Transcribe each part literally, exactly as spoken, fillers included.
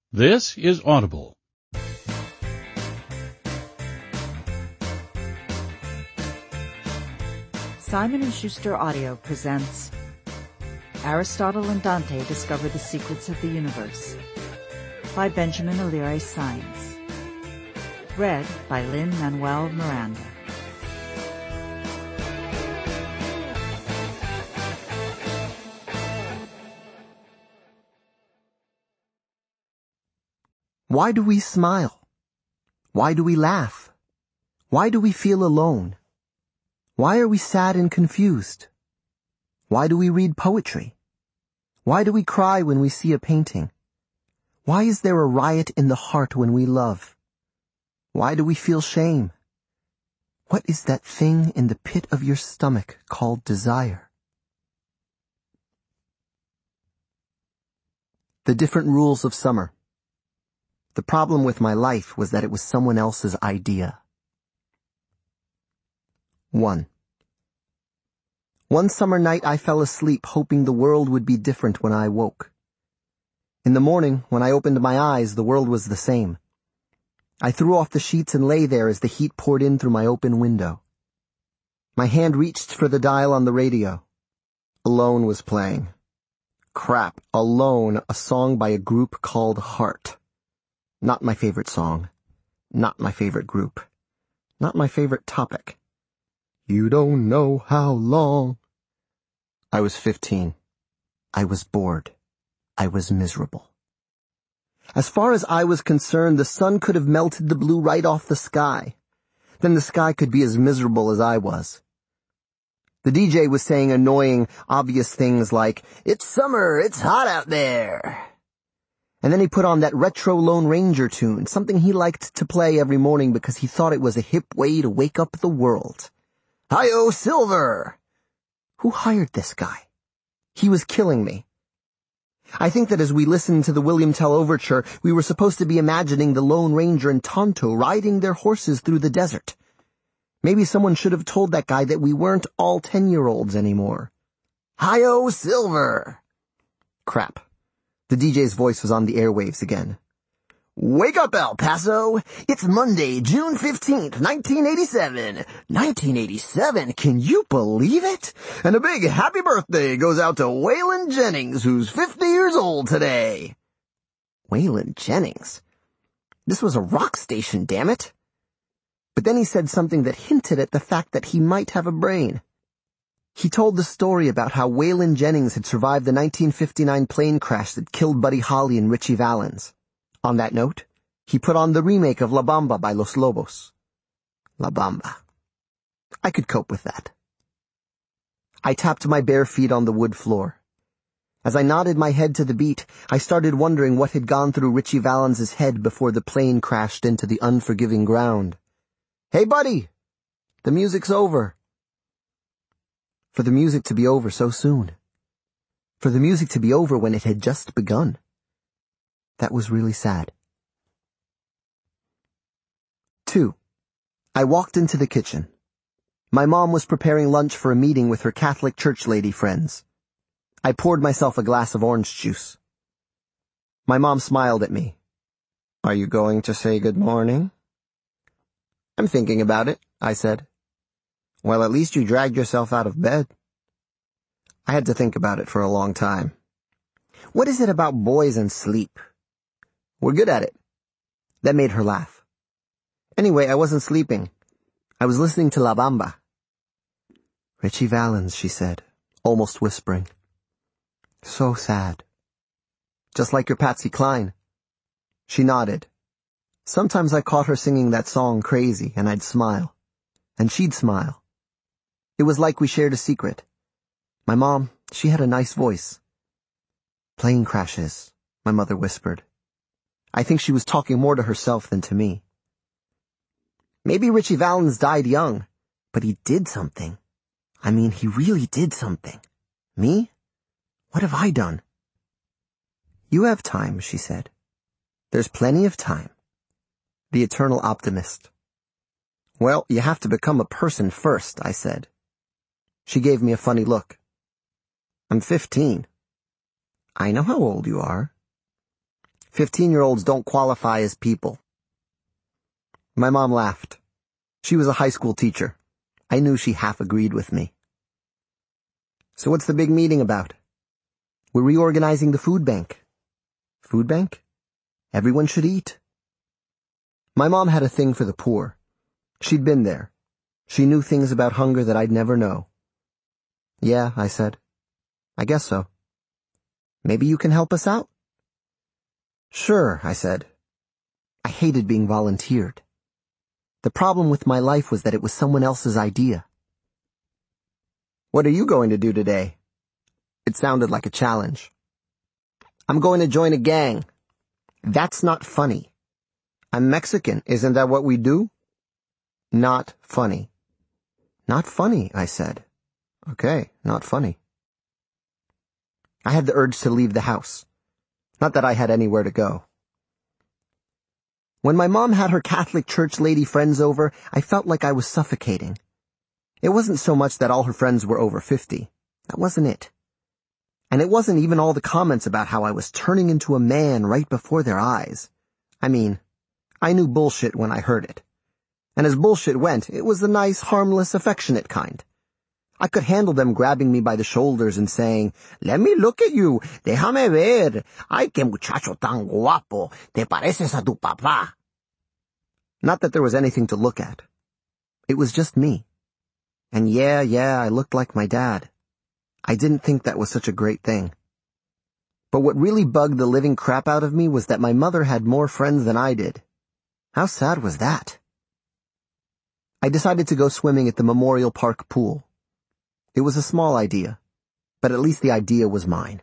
This is Audible. Simon and Schuster Audio presents Aristotle and Dante Discover the Secrets of the Universe by Benjamin Alire Saenz. Read by Lin-Manuel Miranda. Why do we smile? Why do we laugh? Why do we feel alone? Why are we sad and confused? Why do we read poetry? Why do we cry when we see a painting? Why is there a riot in the heart when we love? Why do we feel shame? What is that thing in the pit of your stomach called desire? The different rules of summer. The problem with my life was that it was someone else's idea. One. One summer night I fell asleep hoping the world would be different when I woke. In the morning, when I opened my eyes, the world was the same. I threw off the sheets and lay there as the heat poured in through my open window. My hand reached for the dial on the radio. Alone was playing. Crap, Alone, a song by a group called Heart. Not my favorite song. Not my favorite group. Not my favorite topic. You don't know how long. I was fifteen. I was bored. I was miserable. As far as I was concerned, the sun could have melted the blue right off the sky. Then the sky could be as miserable as I was. The D J was saying annoying, obvious things like, "It's summer, it's hot out there." And then he put on that retro Lone Ranger tune, something he liked to play every morning because he thought it was a hip way to wake up the world. Hi-yo, Silver! Who hired this guy? He was killing me. I think that as we listened to the William Tell overture, we were supposed to be imagining the Lone Ranger and Tonto riding their horses through the desert. Maybe someone should have told that guy that we weren't all ten-year-olds anymore. Hi-yo, Silver! Crap. The D J's voice was on the airwaves again. Wake up, El Paso! It's Monday, June fifteenth, nineteen eighty-seven. nineteen eighty-seven, can you believe it? And a big happy birthday goes out to Waylon Jennings, who's fifty years old today. Waylon Jennings? This was a rock station, damn it. But then he said something that hinted at the fact that he might have a brain. He told the story about how Waylon Jennings had survived the nineteen fifty-nine plane crash that killed Buddy Holly and Ritchie Valens. On that note, he put on the remake of La Bamba by Los Lobos. La Bamba. I could cope with that. I tapped my bare feet on the wood floor. As I nodded my head to the beat, I started wondering what had gone through Ritchie Valens' head before the plane crashed into the unforgiving ground. Hey, buddy! The music's over. For the music to be over so soon. For the music to be over when it had just begun. That was really sad. Two. I walked into the kitchen. My mom was preparing lunch for a meeting with her Catholic church lady friends. I poured myself a glass of orange juice. My mom smiled at me. Are you going to say good morning? I'm thinking about it, I said. Well, at least you dragged yourself out of bed. I had to think about it for a long time. What is it about boys and sleep? We're good at it. That made her laugh. Anyway, I wasn't sleeping. I was listening to La Bamba. Ritchie Valens, she said, almost whispering. So sad. Just like your Patsy Cline. She nodded. Sometimes I caught her singing that song Crazy, and I'd smile. And she'd smile. It was like we shared a secret. My mom, she had a nice voice. Plane crashes, my mother whispered. I think she was talking more to herself than to me. Maybe Ritchie Valens died young, but he did something. I mean, he really did something. Me? What have I done? You have time, she said. There's plenty of time. The eternal optimist. Well, you have to become a person first, I said. She gave me a funny look. I'm fifteen. I know how old you are. Fifteen-year-olds don't qualify as people. My mom laughed. She was a high school teacher. I knew she half agreed with me. So what's the big meeting about? We're reorganizing the food bank. Food bank? Everyone should eat. My mom had a thing for the poor. She'd been there. She knew things about hunger that I'd never know. Yeah, I said. I guess so. Maybe you can help us out? Sure, I said. I hated being volunteered. The problem with my life was that it was someone else's idea. What are you going to do today? It sounded like a challenge. I'm going to join a gang. That's not funny. I'm Mexican. Isn't that what we do? Not funny. Not funny, I said. Okay, not funny. I had the urge to leave the house. Not that I had anywhere to go. When my mom had her Catholic church lady friends over, I felt like I was suffocating. It wasn't so much that all her friends were over fifty. That wasn't it. And it wasn't even all the comments about how I was turning into a man right before their eyes. I mean, I knew bullshit when I heard it. And as bullshit went, it was the nice, harmless, affectionate kind. I could handle them grabbing me by the shoulders and saying, "Let me look at you. Déjame ver. Ay, qué muchacho tan guapo. Te pareces a tu papá." Not that there was anything to look at. It was just me. And yeah, yeah, I looked like my dad. I didn't think that was such a great thing. But what really bugged the living crap out of me was that my mother had more friends than I did. How sad was that? I decided to go swimming at the Memorial Park pool. It was a small idea, but at least the idea was mine.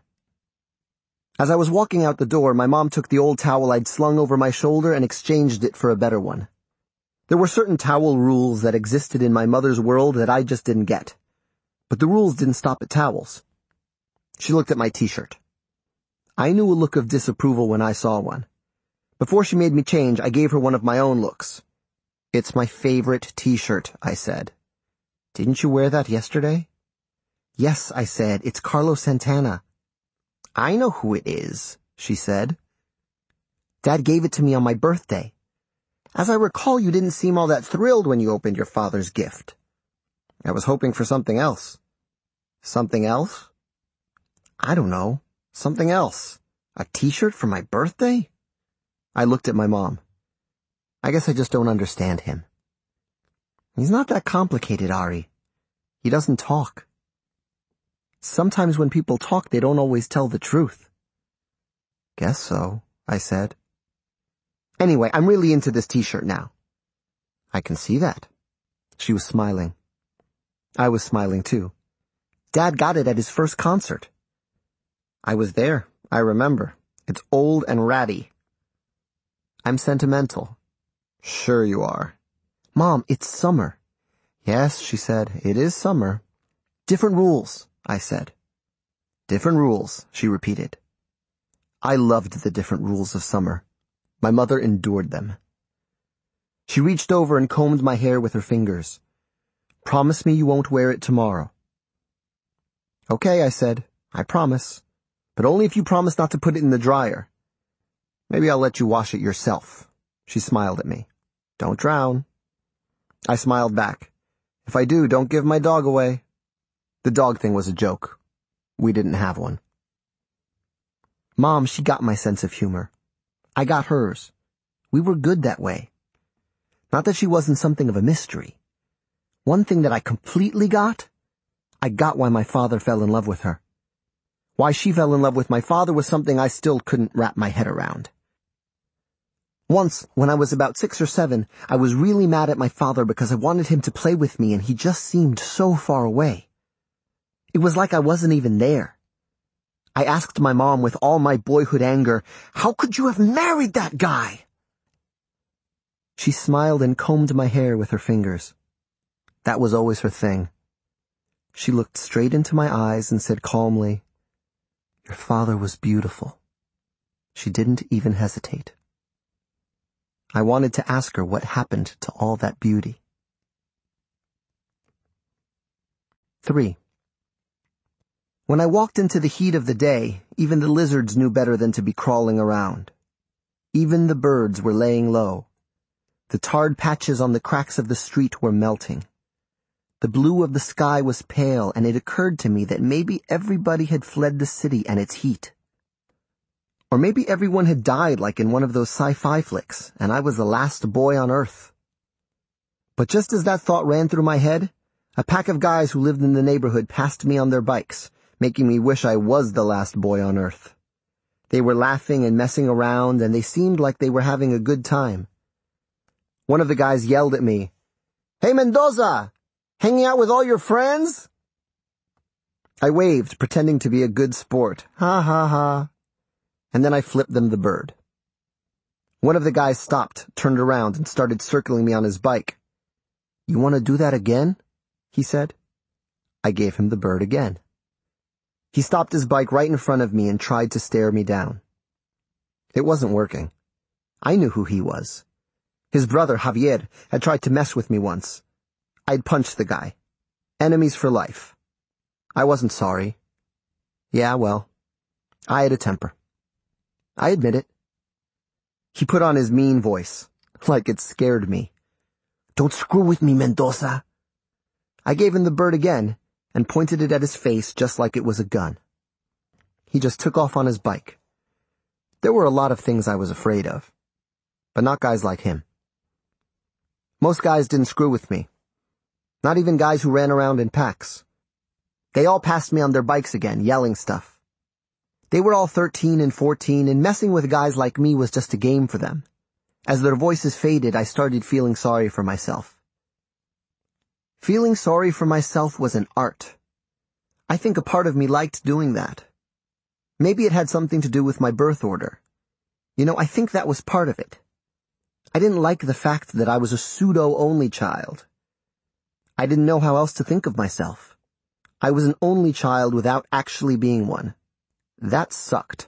As I was walking out the door, my mom took the old towel I'd slung over my shoulder and exchanged it for a better one. There were certain towel rules that existed in my mother's world that I just didn't get. But the rules didn't stop at towels. She looked at my t-shirt. I knew a look of disapproval when I saw one. Before she made me change, I gave her one of my own looks. "It's my favorite t-shirt," I said. "Didn't you wear that yesterday?" "Yes," I said, "it's Carlos Santana." "I know who it is," she said. "Dad gave it to me on my birthday. As I recall, you didn't seem all that thrilled when you opened your father's gift." "I was hoping for something else." "Something else?" "I don't know. Something else. A t-shirt for my birthday?" I looked at my mom. I guess I just don't understand him. He's not that complicated, Ari. He doesn't talk. Sometimes when people talk, they don't always tell the truth. "Guess so," I said. "Anyway, I'm really into this t-shirt now." "I can see that." She was smiling. I was smiling too. Dad got it at his first concert. I was there. I remember. It's old and ratty. I'm sentimental. Sure you are. Mom, it's summer. Yes, she said, it is summer. Different rules, I said. Different rules, she repeated. I loved the different rules of summer. My mother endured them. She reached over and combed my hair with her fingers. Promise me you won't wear it tomorrow. Okay, I said. I promise. But only if you promise not to put it in the dryer. Maybe I'll let you wash it yourself. She smiled at me. Don't drown. I smiled back. If I do, don't give my dog away. The dog thing was a joke. We didn't have one. Mom, she got my sense of humor. I got hers. We were good that way. Not that she wasn't something of a mystery. One thing that I completely got, I got why my father fell in love with her. Why she fell in love with my father was something I still couldn't wrap my head around. Once, when I was about six or seven, I was really mad at my father because I wanted him to play with me and he just seemed so far away. It was like I wasn't even there. I asked my mom with all my boyhood anger, how could you have married that guy? She smiled and combed my hair with her fingers. That was always her thing. She looked straight into my eyes and said calmly, your father was beautiful. She didn't even hesitate. I wanted to ask her what happened to all that beauty. Three. When I walked into the heat of the day, even the lizards knew better than to be crawling around. Even the birds were laying low. The tarred patches on the cracks of the street were melting. The blue of the sky was pale, and it occurred to me that maybe everybody had fled the city and its heat. Or maybe everyone had died like in one of those sci-fi flicks, and I was the last boy on Earth. But just as that thought ran through my head, a pack of guys who lived in the neighborhood passed me on their bikes, making me wish I was the last boy on Earth. They were laughing and messing around, and they seemed like they were having a good time. One of the guys yelled at me, "Hey Mendoza! Hanging out with all your friends?" I waved, pretending to be a good sport. Ha ha ha. And then I flipped them the bird. One of the guys stopped, turned around, and started circling me on his bike. "You want to do that again?" he said. I gave him the bird again. He stopped his bike right in front of me and tried to stare me down. It wasn't working. I knew who he was. His brother, Javier, had tried to mess with me once. I'd punched the guy. Enemies for life. I wasn't sorry. Yeah, well, I had a temper. I admit it. He put on his mean voice, like it scared me. "Don't screw with me, Mendoza." I gave him the bird again and pointed it at his face just like it was a gun. He just took off on his bike. There were a lot of things I was afraid of, but not guys like him. Most guys didn't screw with me. Not even guys who ran around in packs. They all passed me on their bikes again, yelling stuff. They were all thirteen and fourteen, and messing with guys like me was just a game for them. As their voices faded, I started feeling sorry for myself. Feeling sorry for myself was an art. I think a part of me liked doing that. Maybe it had something to do with my birth order. You know, I think that was part of it. I didn't like the fact that I was a pseudo-only child. I didn't know how else to think of myself. I was an only child without actually being one. That sucked.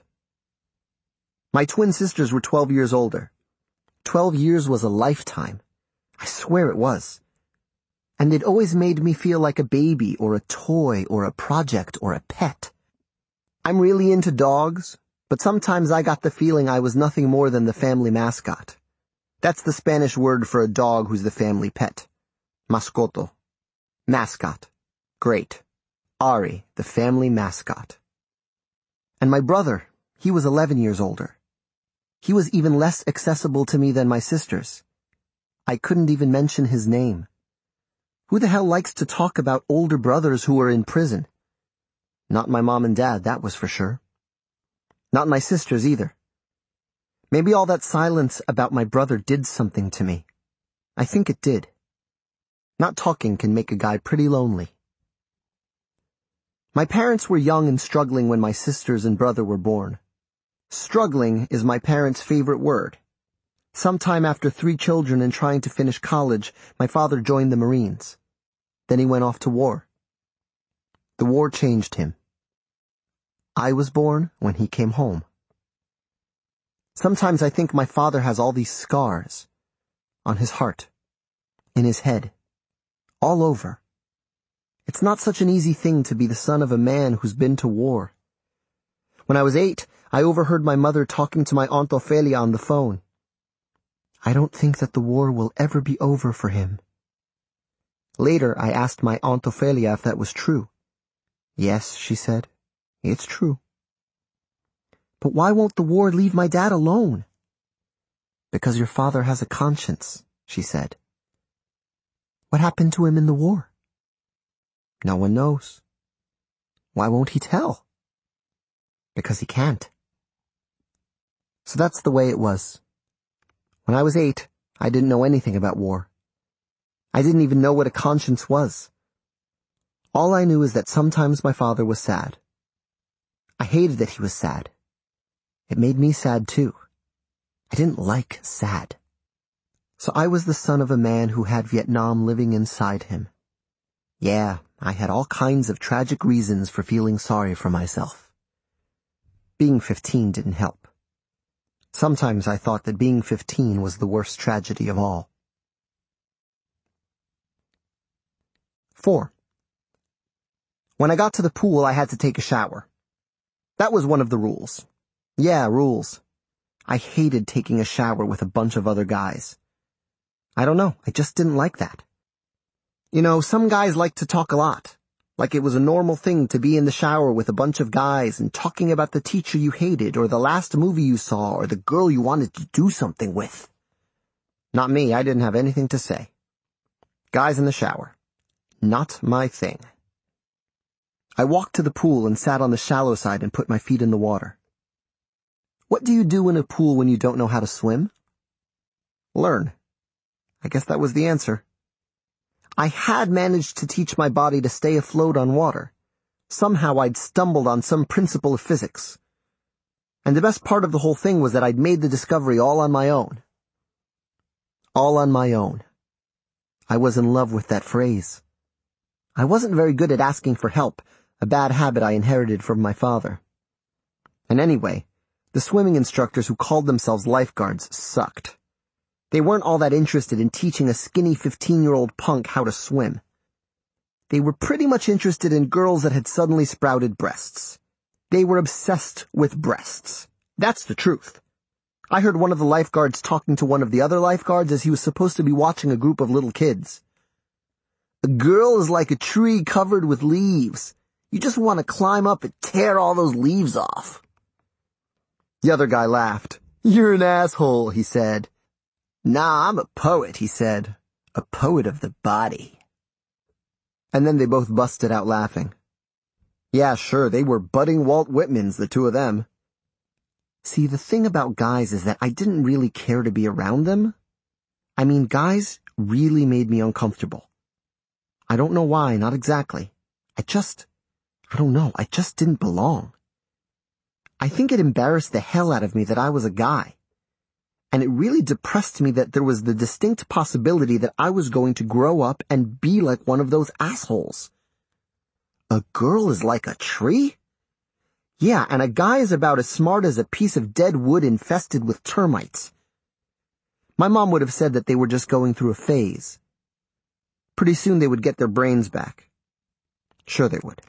My twin sisters were twelve years older. Twelve years was a lifetime. I swear it was. And it always made me feel like a baby or a toy or a project or a pet. I'm really into dogs, but sometimes I got the feeling I was nothing more than the family mascot. That's the Spanish word for a dog who's the family pet. Mascoto. Mascot. Great. Ari, the family mascot. And my brother, he was eleven years older. He was even less accessible to me than my sisters. I couldn't even mention his name. Who the hell likes to talk about older brothers who are in prison? Not my mom and dad, that was for sure. Not my sisters either. Maybe all that silence about my brother did something to me. I think it did. Not talking can make a guy pretty lonely. My parents were young and struggling when my sisters and brother were born. Struggling is my parents' favorite word. Sometime after three children and trying to finish college, my father joined the Marines. Then he went off to war. The war changed him. I was born when he came home. Sometimes I think my father has all these scars. On his heart. In his head. All over. It's not such an easy thing to be the son of a man who's been to war. When I was eight, I overheard my mother talking to my Aunt Ophelia on the phone. I don't think that the war will ever be over for him. Later, I asked my Aunt Ophelia if that was true. Yes, she said. It's true. But why won't the war leave my dad alone? Because your father has a conscience, she said. What happened to him in the war? No one knows. Why won't he tell? Because he can't. So that's the way it was. When I was eight, I didn't know anything about war. I didn't even know what a conscience was. All I knew is that sometimes my father was sad. I hated that he was sad. It made me sad too. I didn't like sad. So I was the son of a man who had Vietnam living inside him. Yeah, I had all kinds of tragic reasons for feeling sorry for myself. Being fifteen didn't help. Sometimes I thought that being fifteen was the worst tragedy of all. Four. When I got to the pool, I had to take a shower. That was one of the rules. Yeah, rules. I hated taking a shower with a bunch of other guys. I don't know, I just didn't like that. You know, some guys like to talk a lot, like it was a normal thing to be in the shower with a bunch of guys and talking about the teacher you hated or the last movie you saw or the girl you wanted to do something with. Not me, I didn't have anything to say. Guys in the shower. Not my thing. I walked to the pool and sat on the shallow side and put my feet in the water. What do you do in a pool when you don't know how to swim? Learn. I guess that was the answer. I had managed to teach my body to stay afloat on water. Somehow I'd stumbled on some principle of physics. And the best part of the whole thing was that I'd made the discovery all on my own. All on my own. I was in love with that phrase. I wasn't very good at asking for help, a bad habit I inherited from my father. And anyway, the swimming instructors who called themselves lifeguards sucked. They weren't all that interested in teaching a skinny fifteen-year-old punk how to swim. They were pretty much interested in girls that had suddenly sprouted breasts. They were obsessed with breasts. That's the truth. I heard one of the lifeguards talking to one of the other lifeguards as he was supposed to be watching a group of little kids. A girl is like a tree covered with leaves. You just want to climb up and tear all those leaves off. The other guy laughed. You're an asshole, he said. Nah, I'm a poet, he said. A poet of the body. And then they both busted out laughing. Yeah, sure, they were budding Walt Whitmans, the two of them. See, the thing about guys is that I didn't really care to be around them. I mean, guys really made me uncomfortable. I don't know why, not exactly. I just, I don't know, I just didn't belong. I think it embarrassed the hell out of me that I was a guy. And it really depressed me that there was the distinct possibility that I was going to grow up and be like one of those assholes. A girl is like a tree? Yeah, and a guy is about as smart as a piece of dead wood infested with termites. My mom would have said that they were just going through a phase. Pretty soon they would get their brains back. Sure they would.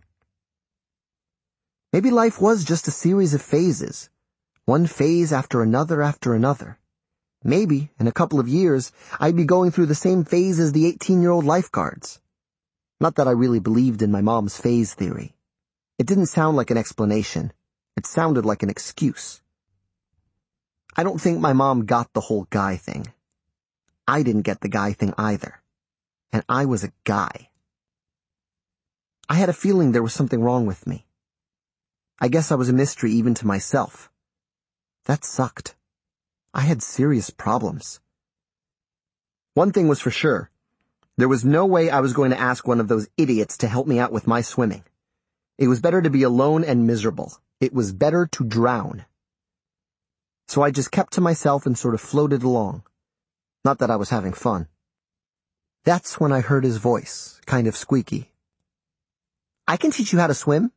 Maybe life was just a series of phases. One phase after another after another. Maybe, in a couple of years, I'd be going through the same phase as the eighteen-year-old lifeguards. Not that I really believed in my mom's phase theory. It didn't sound like an explanation. It sounded like an excuse. I don't think my mom got the whole guy thing. I didn't get the guy thing either. And I was a guy. I had a feeling there was something wrong with me. I guess I was a mystery even to myself. That sucked. I had serious problems. One thing was for sure. There was no way I was going to ask one of those idiots to help me out with my swimming. It was better to be alone and miserable. It was better to drown. So I just kept to myself and sort of floated along. Not that I was having fun. That's when I heard his voice, kind of squeaky. I can teach you how to swim.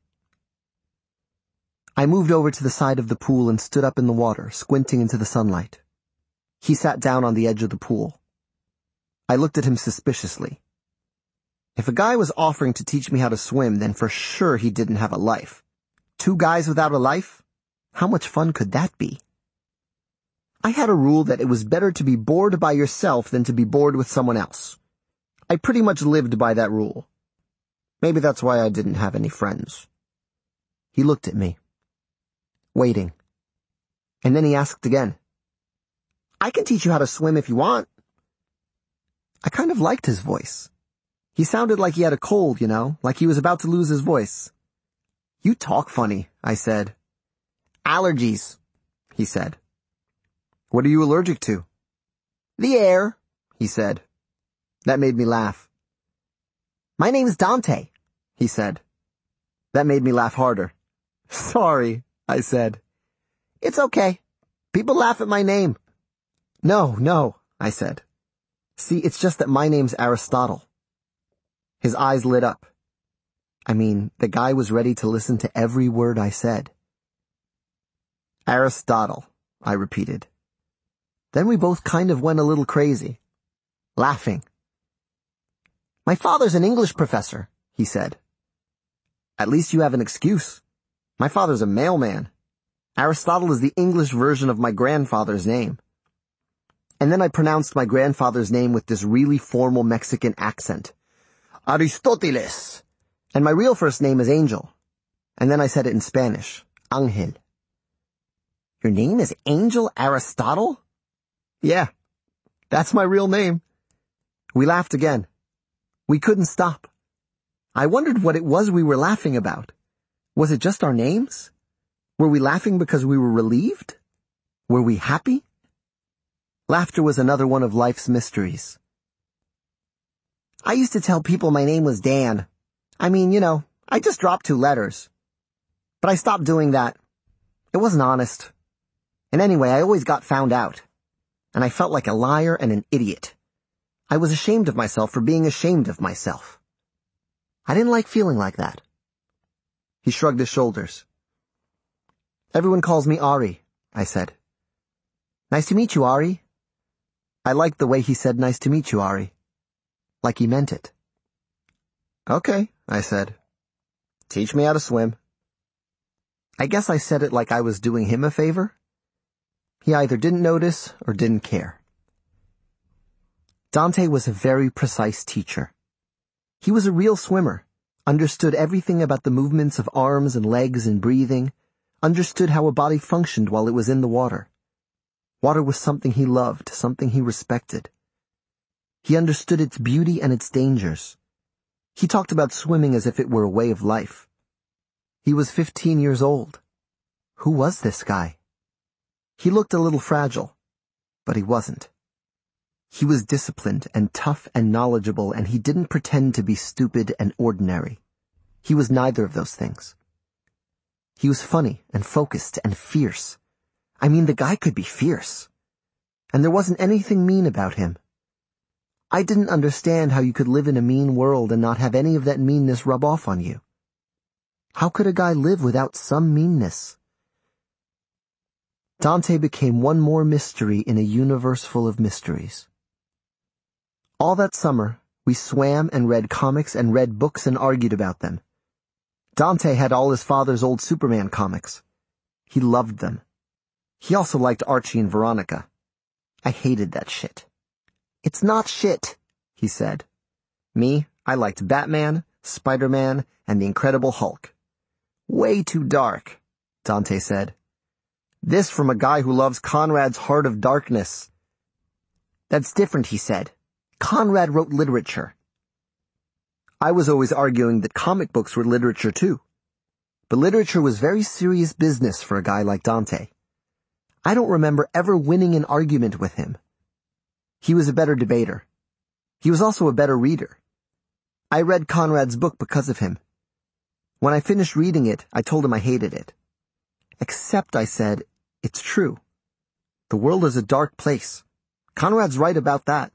I moved over to the side of the pool and stood up in the water, squinting into the sunlight. He sat down on the edge of the pool. I looked at him suspiciously. If a guy was offering to teach me how to swim, then for sure he didn't have a life. Two guys without a life? How much fun could that be? I had a rule that it was better to be bored by yourself than to be bored with someone else. I pretty much lived by that rule. Maybe that's why I didn't have any friends. He looked at me, waiting. And then he asked again. I can teach you how to swim if you want. I kind of liked his voice. He sounded like he had a cold, you know, like he was about to lose his voice. You talk funny, I said. Allergies, he said. What are you allergic to? The air, he said. That made me laugh. My name's Dante, he said. That made me laugh harder. Sorry, I said. It's okay. People laugh at my name. No, no, I said. See, it's just that my name's Aristotle. His eyes lit up. I mean, the guy was ready to listen to every word I said. Aristotle, I repeated. Then we both kind of went a little crazy, laughing. My father's an English professor, he said. At least you have an excuse. My father's a mailman. Aristotle is the English version of my grandfather's name. And then I pronounced my grandfather's name with this really formal Mexican accent. Aristoteles. And my real first name is Angel. And then I said it in Spanish. Ángel. Your name is Angel Aristotle? Yeah, that's my real name. We laughed again. We couldn't stop. I wondered what it was we were laughing about. Was it just our names? Were we laughing because we were relieved? Were we happy? Laughter was another one of life's mysteries. I used to tell people my name was Dan. I mean, you know, I just dropped two letters. But I stopped doing that. It wasn't honest. And anyway, I always got found out. And I felt like a liar and an idiot. I was ashamed of myself for being ashamed of myself. I didn't like feeling like that. He shrugged his shoulders. Everyone calls me Ari, I said. Nice to meet you, Ari. I liked the way he said nice to meet you, Ari. Like he meant it. Okay, I said. Teach me how to swim. I guess I said it like I was doing him a favor. He either didn't notice or didn't care. Dante was a very precise teacher. He was a real swimmer, understood everything about the movements of arms and legs and breathing, understood how a body functioned while it was in the water. Water was something he loved, something he respected. He understood its beauty and its dangers. He talked about swimming as if it were a way of life. He was fifteen years old. Who was this guy? He looked a little fragile, but he wasn't. He was disciplined and tough and knowledgeable, and he didn't pretend to be stupid and ordinary. He was neither of those things. He was funny and focused and fierce. I mean, the guy could be fierce. And there wasn't anything mean about him. I didn't understand how you could live in a mean world and not have any of that meanness rub off on you. How could a guy live without some meanness? Dante became one more mystery in a universe full of mysteries. All that summer, we swam and read comics and read books and argued about them. Dante had all his father's old Superman comics. He loved them. He also liked Archie and Veronica. I hated that shit. It's not shit, he said. Me, I liked Batman, Spider-Man, and the Incredible Hulk. Way too dark, Dante said. This from a guy who loves Conrad's Heart of Darkness. That's different, he said. Conrad wrote literature. I was always arguing that comic books were literature too. But literature was very serious business for a guy like Dante. I don't remember ever winning an argument with him. He was a better debater. He was also a better reader. I read Conrad's book because of him. When I finished reading it, I told him I hated it. Except, I said, it's true. The world is a dark place. Conrad's right about that.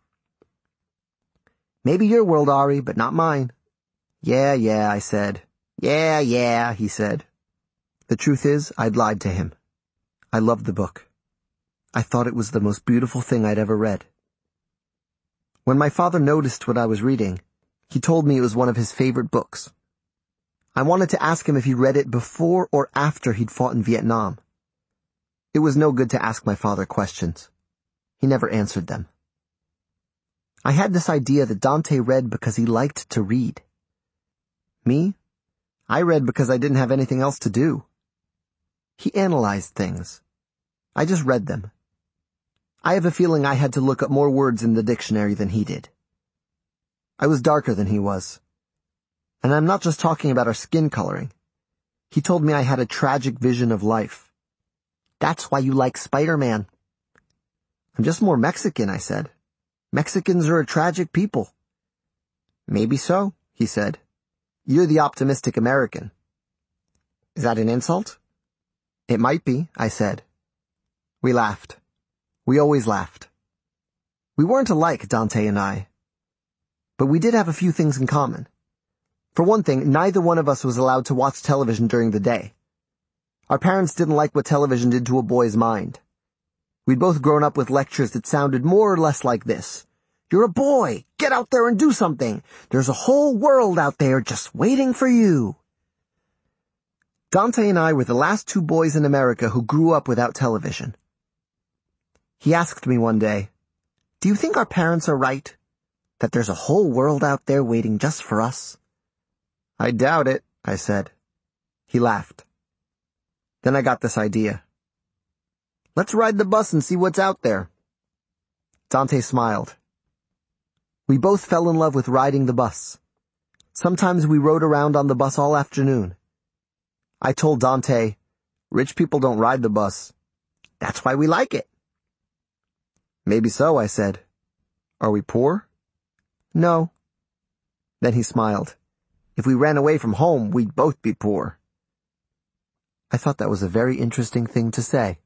Maybe your world, Ari, but not mine. Yeah, yeah, I said. Yeah, yeah, he said. The truth is, I'd lied to him. I loved the book. I thought it was the most beautiful thing I'd ever read. When my father noticed what I was reading, he told me it was one of his favorite books. I wanted to ask him if he read it before or after he'd fought in Vietnam. It was no good to ask my father questions. He never answered them. I had this idea that Dante read because he liked to read. Me? I read because I didn't have anything else to do. He analyzed things. I just read them. I have a feeling I had to look up more words in the dictionary than he did. I was darker than he was. And I'm not just talking about our skin coloring. He told me I had a tragic vision of life. That's why you like Spider-Man. I'm just more Mexican, I said. Mexicans are a tragic people. Maybe so, he said. You're the optimistic American. Is that an insult? It might be, I said. We laughed. We always laughed. We weren't alike, Dante and I. But we did have a few things in common. For one thing, neither one of us was allowed to watch television during the day. Our parents didn't like what television did to a boy's mind. We'd both grown up with lectures that sounded more or less like this. You're a boy! Get out there and do something! There's a whole world out there just waiting for you! Dante and I were the last two boys in America who grew up without television. He asked me one day, "Do you think our parents are right? That there's a whole world out there waiting just for us?" "I doubt it," I said. He laughed. Then I got this idea. "Let's ride the bus and see what's out there." Dante smiled. We both fell in love with riding the bus. Sometimes we rode around on the bus all afternoon. I told Dante, "Rich people don't ride the bus. That's why we like it." "Maybe so," I said. "Are we poor?" "No." Then he smiled. "If we ran away from home, we'd both be poor." I thought that was a very interesting thing to say.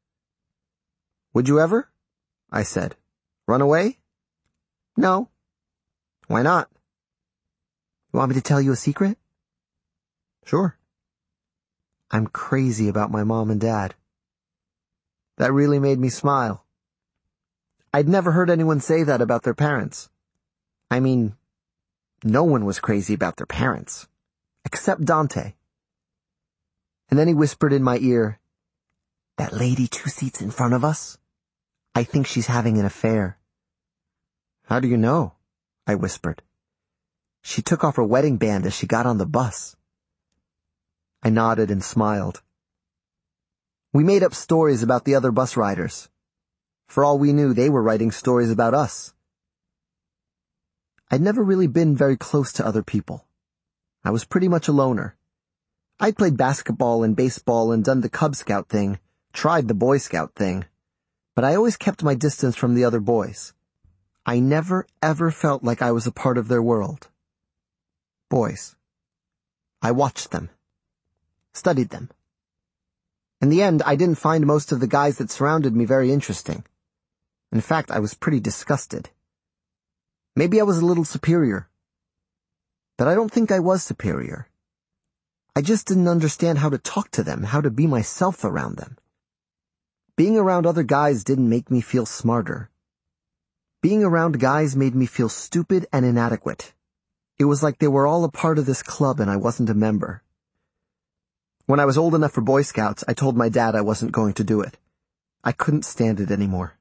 "Would you ever?" I said. "Run away?" "No." "Why not?" "You want me to tell you a secret?" "Sure." I'm crazy about my mom and dad. That really made me smile. I'd never heard anyone say that about their parents. I mean, no one was crazy about their parents, except Dante. And then he whispered in my ear, "That lady two seats in front of us, I think she's having an affair." "How do you know?" I whispered. "She took off her wedding band as she got on the bus." I nodded and smiled. We made up stories about the other bus riders. For all we knew, they were writing stories about us. I'd never really been very close to other people. I was pretty much a loner. I'd played basketball and baseball and done the Cub Scout thing, tried the Boy Scout thing, but I always kept my distance from the other boys. I never, ever felt like I was a part of their world. Boys. I watched them. Studied them. In the end, I didn't find most of the guys that surrounded me very interesting. In fact, I was pretty disgusted. Maybe I was a little superior. But I don't think I was superior. I just didn't understand how to talk to them, how to be myself around them. Being around other guys didn't make me feel smarter. Being around guys made me feel stupid and inadequate. It was like they were all a part of this club and I wasn't a member. When I was old enough for Boy Scouts, I told my dad I wasn't going to do it. I couldn't stand it anymore.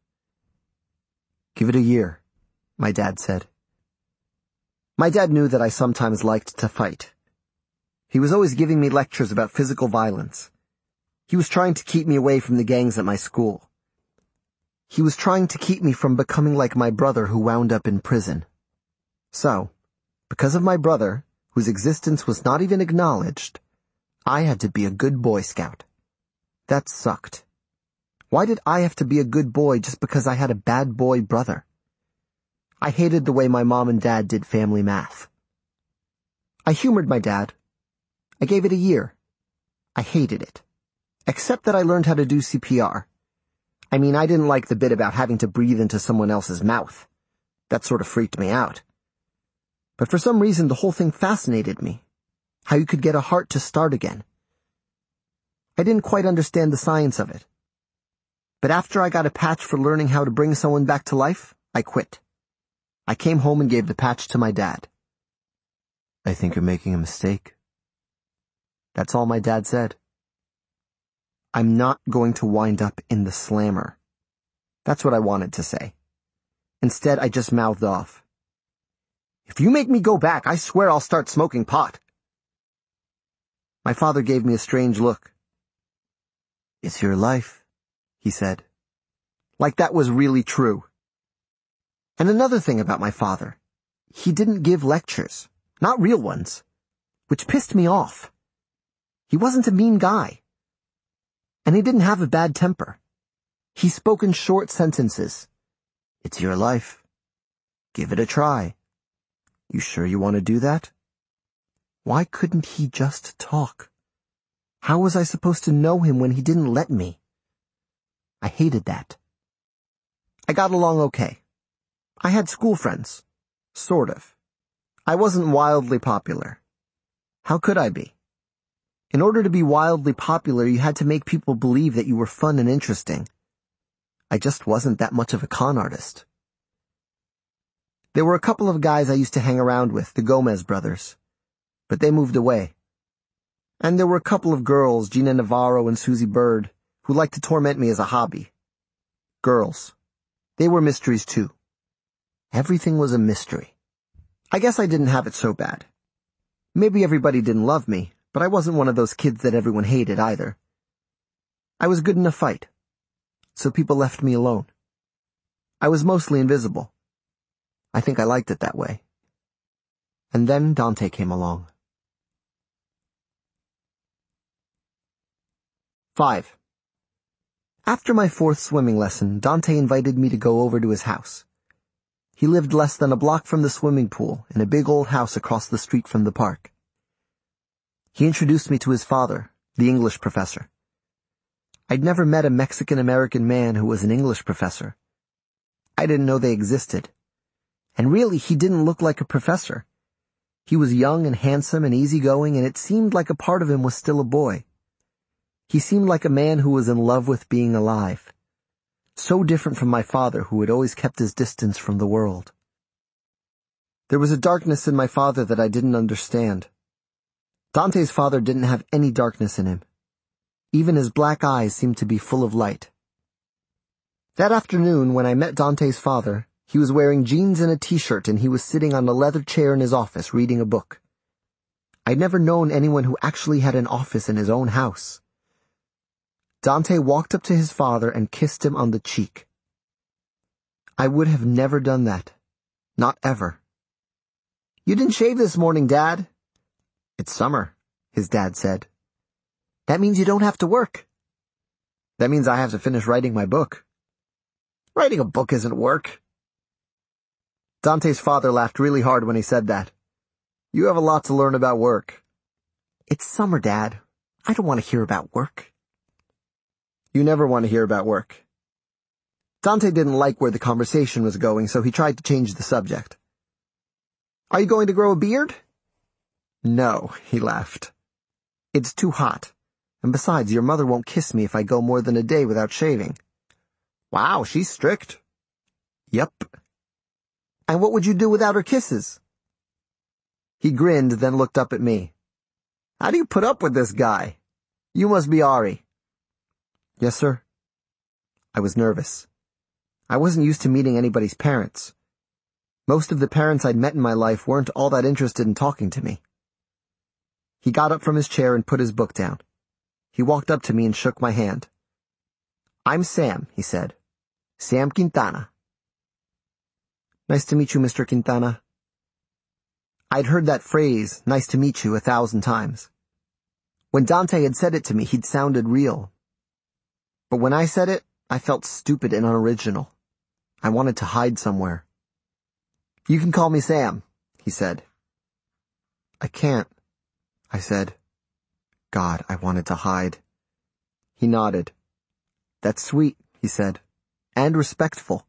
"Give it a year," my dad said. My dad knew that I sometimes liked to fight. He was always giving me lectures about physical violence. He was trying to keep me away from the gangs at my school. He was trying to keep me from becoming like my brother who wound up in prison. So, because of my brother, whose existence was not even acknowledged, I had to be a good Boy Scout. That sucked. Why did I have to be a good boy just because I had a bad boy brother? I hated the way my mom and dad did family math. I humored my dad. I gave it a year. I hated it. Except that I learned how to do C P R. I mean, I didn't like the bit about having to breathe into someone else's mouth. That sort of freaked me out. But for some reason, the whole thing fascinated me. How you could get a heart to start again. I didn't quite understand the science of it. But after I got a patch for learning how to bring someone back to life, I quit. I came home and gave the patch to my dad. "I think you're making a mistake." That's all my dad said. I'm not going to wind up in the slammer. That's what I wanted to say. Instead, I just mouthed off. "If you make me go back, I swear I'll start smoking pot." My father gave me a strange look. "It's your life," he said. Like that was really true. And another thing about my father. He didn't give lectures. Not real ones. Which pissed me off. He wasn't a mean guy. And he didn't have a bad temper. He spoke in short sentences. "It's your life. Give it a try. You sure you want to do that?" Why couldn't he just talk? How was I supposed to know him when he didn't let me? I hated that. I got along okay. I had school friends. Sort of. I wasn't wildly popular. How could I be? In order to be wildly popular, you had to make people believe that you were fun and interesting. I just wasn't that much of a con artist. There were a couple of guys I used to hang around with, the Gomez brothers. But they moved away. And there were a couple of girls, Gina Navarro and Susie Bird, who liked to torment me as a hobby. Girls. They were mysteries too. Everything was a mystery. I guess I didn't have it so bad. Maybe everybody didn't love me, but I wasn't one of those kids that everyone hated either. I was good in a fight, so people left me alone. I was mostly invisible. I think I liked it that way. And then Dante came along. Five. After my fourth swimming lesson, Dante invited me to go over to his house. He lived less than a block from the swimming pool in a big old house across the street from the park. He introduced me to his father, the English professor. I'd never met a Mexican-American man who was an English professor. I didn't know they existed. And really, he didn't look like a professor. He was young and handsome and easygoing, and it seemed like a part of him was still a boy. He seemed like a man who was in love with being alive. So different from my father, who had always kept his distance from the world. There was a darkness in my father that I didn't understand. Dante's father didn't have any darkness in him. Even his black eyes seemed to be full of light. That afternoon, when I met Dante's father, he was wearing jeans and a t-shirt, and he was sitting on a leather chair in his office reading a book. I'd never known anyone who actually had an office in his own house. Dante walked up to his father and kissed him on the cheek. I would have never done that. Not ever. "You didn't shave this morning, Dad." "It's summer," his dad said. "That means you don't have to work." "That means I have to finish writing my book." "Writing a book isn't work." Dante's father laughed really hard when he said that. "You have a lot to learn about work." "It's summer, Dad. I don't want to hear about work." "You never want to hear about work." Dante didn't like where the conversation was going, so he tried to change the subject. "Are you going to grow a beard?" "No," he laughed. "It's too hot. And besides, your mother won't kiss me if I go more than a day without shaving." "Wow, she's strict." "Yep." "And what would you do without her kisses?" He grinned, then looked up at me. "How do you put up with this guy? You must be Ari." "Yes, sir." I was nervous. I wasn't used to meeting anybody's parents. Most of the parents I'd met in my life weren't all that interested in talking to me. He got up from his chair and put his book down. He walked up to me and shook my hand. "I'm Sam," he said. "Sam Quintana." "Nice to meet you, Mister Quintana." I'd heard that phrase, "nice to meet you," a thousand times. When Dante had said it to me, he'd sounded real. But when I said it, I felt stupid and unoriginal. I wanted to hide somewhere. "You can call me Sam," he said. "I can't," I said. God, I wanted to hide. He nodded. "That's sweet," he said, "and respectful."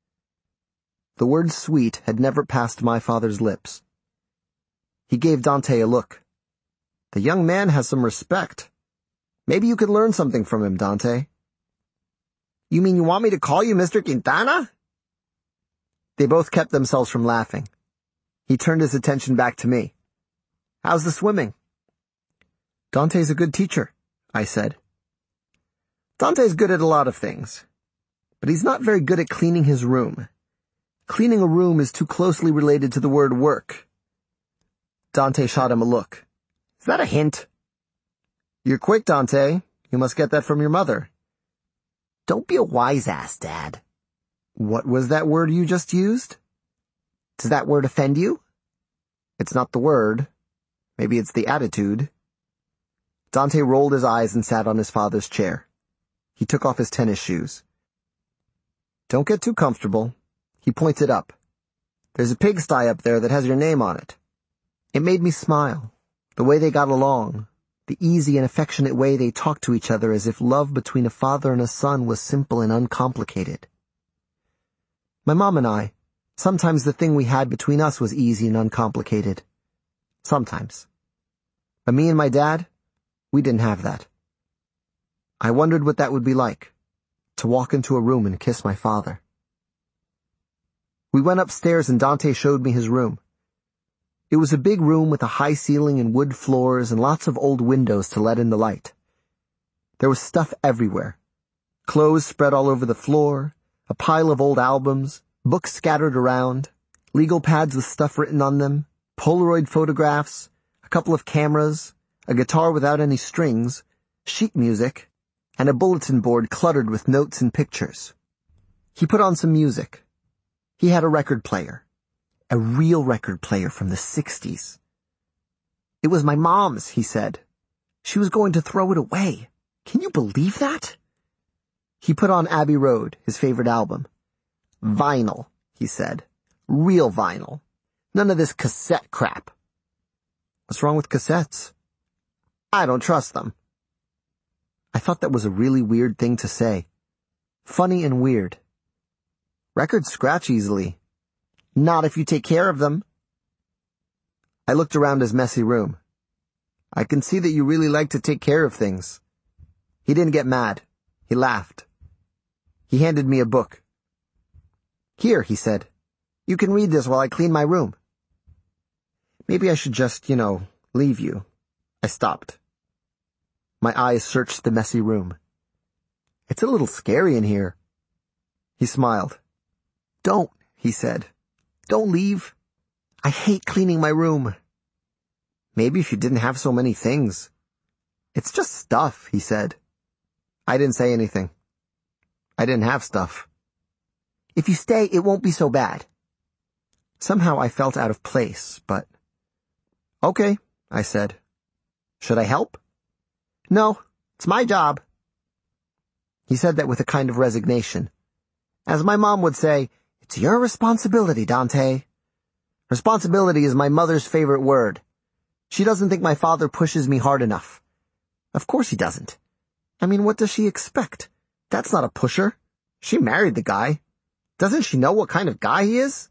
The word sweet had never passed my father's lips. He gave Dante a look. "The young man has some respect. Maybe you could learn something from him, Dante." "You mean you want me to call you Mister Quintana?" They both kept themselves from laughing. He turned his attention back to me. "How's the swimming?" "Dante's a good teacher," I said. "Dante's good at a lot of things, but he's not very good at cleaning his room. Cleaning a room is too closely related to the word work." Dante shot him a look. "Is that a hint?" "You're quick, Dante. You must get that from your mother." "Don't be a wise-ass, Dad." "What was that word you just used?" "Does that word offend you?" "It's not the word. Maybe it's the attitude." Dante rolled his eyes and sat on his father's chair. He took off his tennis shoes. "Don't get too comfortable." He pointed up. "There's a pigsty up there that has your name on it." It made me smile. The way they got along. The easy and affectionate way they talked to each other as if love between a father and a son was simple and uncomplicated. My mom and I, sometimes the thing we had between us was easy and uncomplicated. Sometimes. But me and my dad, we didn't have that. I wondered what that would be like, to walk into a room and kiss my father. We went upstairs and Dante showed me his room. It was a big room with a high ceiling and wood floors and lots of old windows to let in the light. There was stuff everywhere. Clothes spread all over the floor, a pile of old albums, books scattered around, legal pads with stuff written on them, Polaroid photographs, a couple of cameras, a guitar without any strings, sheet music, and a bulletin board cluttered with notes and pictures. He put on some music. He had a record player. A real record player from the sixties. It was my mom's, he said. She was going to throw it away. Can you believe that? He put on Abbey Road, his favorite album. Vinyl, he said. Real vinyl. None of this cassette crap. What's wrong with cassettes? I don't trust them. I thought that was a really weird thing to say. Funny and weird. Records scratch easily. Not if you take care of them. I looked around his messy room. I can see that you really like to take care of things. He didn't get mad. He laughed. He handed me a book. Here, he said. You can read this while I clean my room. Maybe I should just, you know, leave you. I stopped. My eyes searched the messy room. It's a little scary in here. He smiled. Don't, he said. Don't leave. I hate cleaning my room. Maybe if you didn't have so many things. It's just stuff, he said. I didn't say anything. I didn't have stuff. If you stay, it won't be so bad. Somehow I felt out of place, but... Okay, I said. Should I help? No, it's my job. He said that with a kind of resignation. As my mom would say, it's your responsibility, Dante. Responsibility is my mother's favorite word. She doesn't think my father pushes me hard enough. Of course he doesn't. I mean, what does she expect? That's not a pusher. She married the guy. Doesn't she know what kind of guy he is?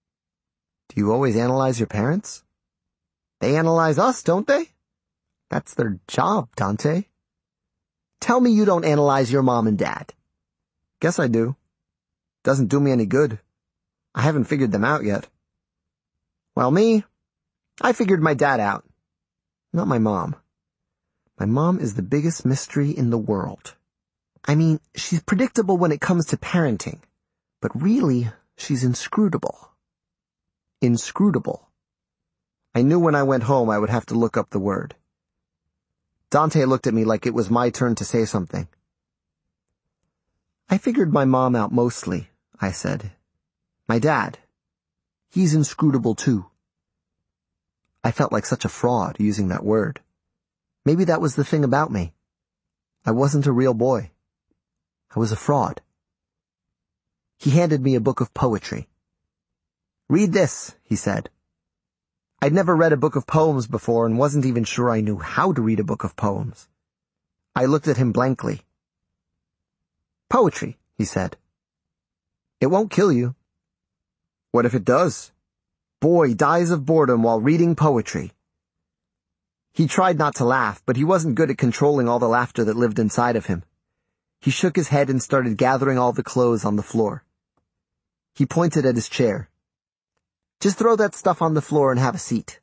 Do you always analyze your parents? They analyze us, don't they? That's their job, Dante. Tell me you don't analyze your mom and dad. Guess I do. Doesn't do me any good. I haven't figured them out yet. Well, me, I figured my dad out. Not my mom. My mom is the biggest mystery in the world. I mean, she's predictable when it comes to parenting, but really, she's inscrutable. Inscrutable. I knew when I went home I would have to look up the word. Dante looked at me like it was my turn to say something. I figured my mom out mostly, I said. My dad. He's inscrutable too. I felt like such a fraud using that word. Maybe that was the thing about me. I wasn't a real boy. I was a fraud. He handed me a book of poetry. Read this, he said. I'd never read a book of poems before and wasn't even sure I knew how to read a book of poems. I looked at him blankly. Poetry, he said. It won't kill you. What if it does? Boy dies of boredom while reading poetry. He tried not to laugh, but he wasn't good at controlling all the laughter that lived inside of him. He shook his head and started gathering all the clothes on the floor. He pointed at his chair. Just throw that stuff on the floor and have a seat.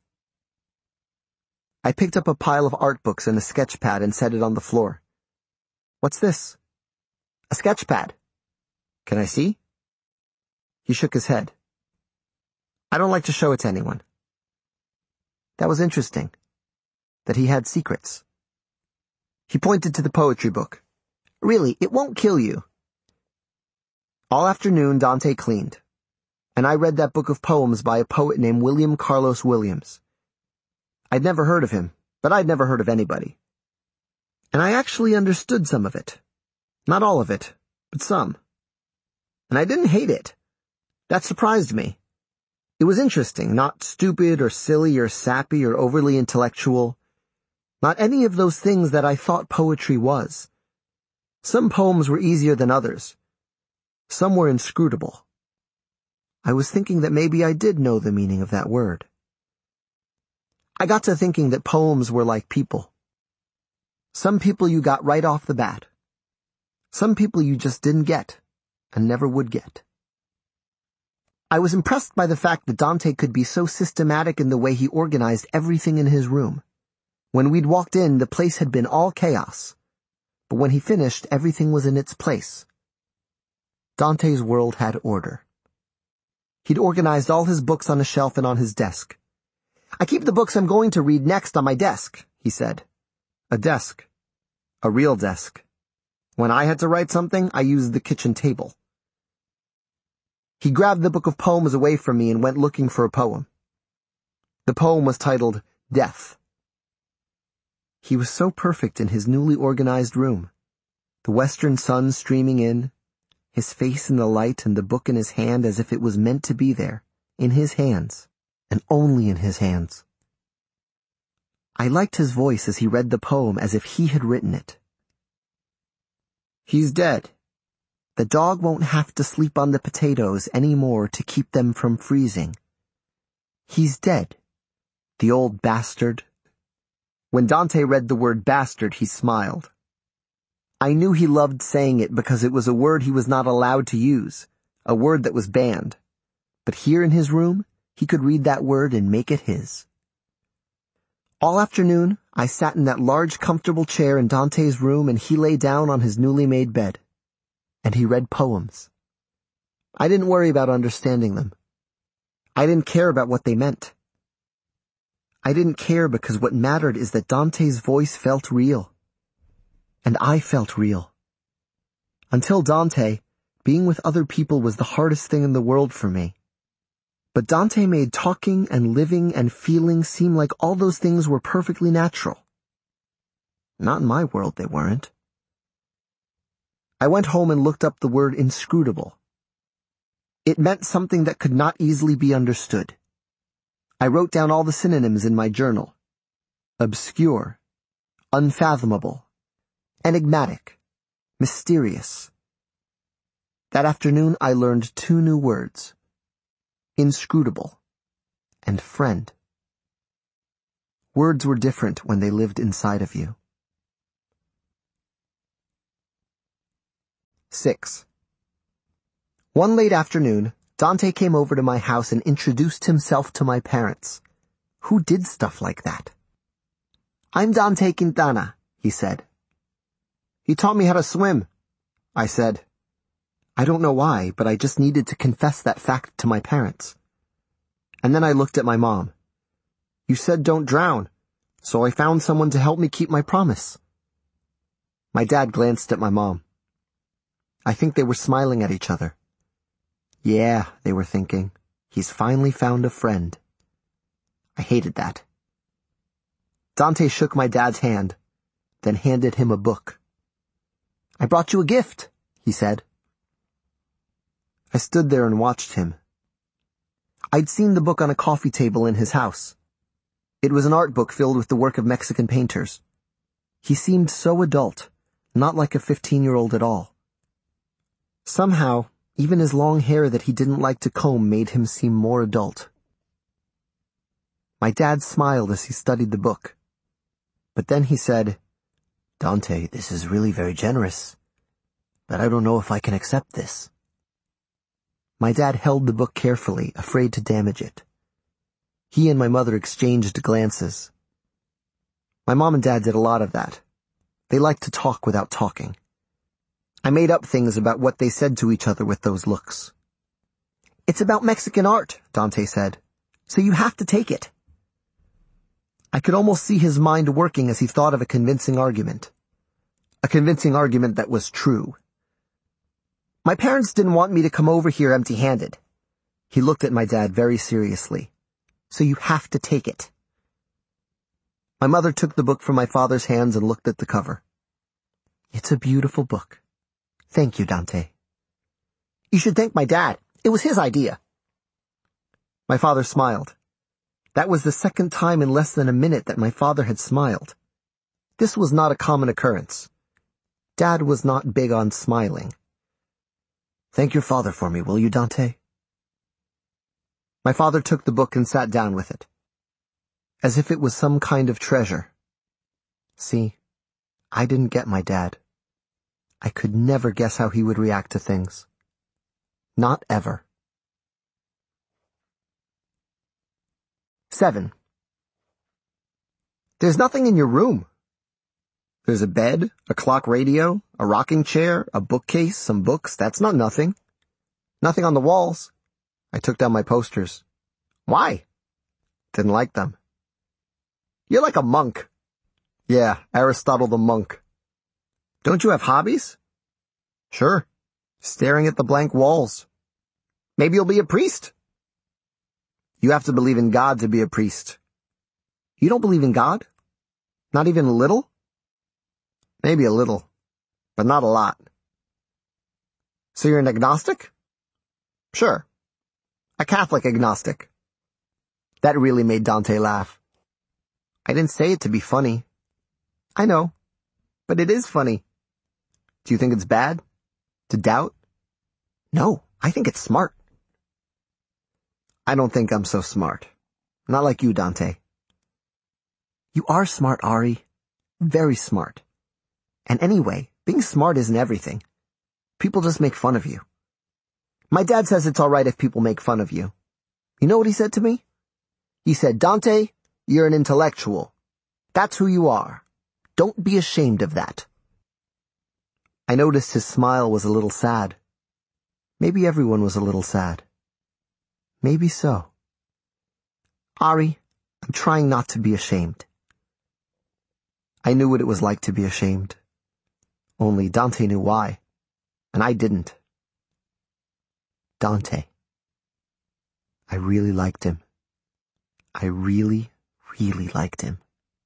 I picked up a pile of art books and a sketch pad and set it on the floor. What's this? A sketch pad. Can I see? He shook his head. I don't like to show it to anyone. That was interesting. That he had secrets. He pointed to the poetry book. Really, it won't kill you. All afternoon, Dante cleaned, and I read that book of poems by a poet named William Carlos Williams. I'd never heard of him, but I'd never heard of anybody. And I actually understood some of it. Not all of it, but some. And I didn't hate it. That surprised me. It was interesting, not stupid or silly or sappy or overly intellectual. Not any of those things that I thought poetry was. Some poems were easier than others. Some were inscrutable. I was thinking that maybe I did know the meaning of that word. I got to thinking that poems were like people. Some people you got right off the bat. Some people you just didn't get and never would get. I was impressed by the fact that Dante could be so systematic in the way he organized everything in his room. When we'd walked in, the place had been all chaos. But when he finished, everything was in its place. Dante's world had order. He'd organized all his books on a shelf and on his desk. "I keep the books I'm going to read next on my desk," he said. A desk. A real desk. When I had to write something, I used the kitchen table. He grabbed the book of poems away from me and went looking for a poem. The poem was titled Death. He was so perfect in his newly organized room. The western sun streaming in, his face in the light and the book in his hand as if it was meant to be there, in his hands, and only in his hands. I liked his voice as he read the poem as if he had written it. "He's dead. The dog won't have to sleep on the potatoes any more to keep them from freezing. He's dead, the old bastard." When Dante read the word bastard, he smiled. I knew he loved saying it because it was a word he was not allowed to use, a word that was banned. But here in his room, he could read that word and make it his. All afternoon, I sat in that large comfortable chair in Dante's room and he lay down on his newly made bed. And he read poems. I didn't worry about understanding them. I didn't care about what they meant. I didn't care because what mattered is that Dante's voice felt real. And I felt real. Until Dante, being with other people was the hardest thing in the world for me. But Dante made talking and living and feeling seem like all those things were perfectly natural. Not in my world they weren't. I went home and looked up the word inscrutable. It meant something that could not easily be understood. I wrote down all the synonyms in my journal. Obscure, unfathomable, enigmatic, mysterious. That afternoon I learned two new words. Inscrutable and friend. Words were different when they lived inside of you. Six. One late afternoon, Dante came over to my house and introduced himself to my parents. Who did stuff like that? "I'm Dante Quintana," he said. "He taught me how to swim," I said. I don't know why, but I just needed to confess that fact to my parents. And then I looked at my mom. "You said don't drown, so I found someone to help me keep my promise." My dad glanced at my mom. I think they were smiling at each other. Yeah, they were thinking, he's finally found a friend. I hated that. Dante shook my dad's hand, then handed him a book. "I brought you a gift," he said. I stood there and watched him. I'd seen the book on a coffee table in his house. It was an art book filled with the work of Mexican painters. He seemed so adult, not like a fifteen-year-old at all. Somehow, even his long hair that he didn't like to comb made him seem more adult. My dad smiled as he studied the book. But then he said, "Dante, this is really very generous, but I don't know if I can accept this." My dad held the book carefully, afraid to damage it. He and my mother exchanged glances. My mom and dad did a lot of that. They liked to talk without talking. I made up things about what they said to each other with those looks. "It's about Mexican art," Dante said, "so you have to take it." I could almost see his mind working as he thought of a convincing argument. A convincing argument that was true. "My parents didn't want me to come over here empty-handed." He looked at my dad very seriously. "So you have to take it." My mother took the book from my father's hands and looked at the cover. "It's a beautiful book. Thank you, Dante." "You should thank my dad. It was his idea." My father smiled. That was the second time in less than a minute that my father had smiled. This was not a common occurrence. Dad was not big on smiling. "Thank your father for me, will you, Dante?" My father took the book and sat down with it, as if it was some kind of treasure. See, I didn't get my dad. I could never guess how he would react to things. Not ever. Seven. There's nothing in your room. There's a bed, a clock radio, a rocking chair, a bookcase, some books. That's not nothing. Nothing on the walls. I took down my posters. Why? Didn't like them. You're like a monk. Yeah, Aristotle the monk. Don't you have hobbies? Sure. Staring at the blank walls. Maybe you'll be a priest. You have to believe in God to be a priest. You don't believe in God? Not even a little? Maybe a little, but not a lot. So you're an agnostic? Sure. A Catholic agnostic. That really made Dante laugh. I didn't say it to be funny. I know, but it is funny. Do you think it's bad? To doubt? No, I think it's smart. I don't think I'm so smart. Not like you, Dante. You are smart, Ari. Very smart. And anyway, being smart isn't everything. People just make fun of you. My dad says it's all right if people make fun of you. You know what he said to me? He said, Dante, you're an intellectual. That's who you are. Don't be ashamed of that. I noticed his smile was a little sad. Maybe everyone was a little sad. Maybe so. Ari, I'm trying not to be ashamed. I knew what it was like to be ashamed. Only Dante knew why, and I didn't. Dante. I really liked him. I really, really liked him.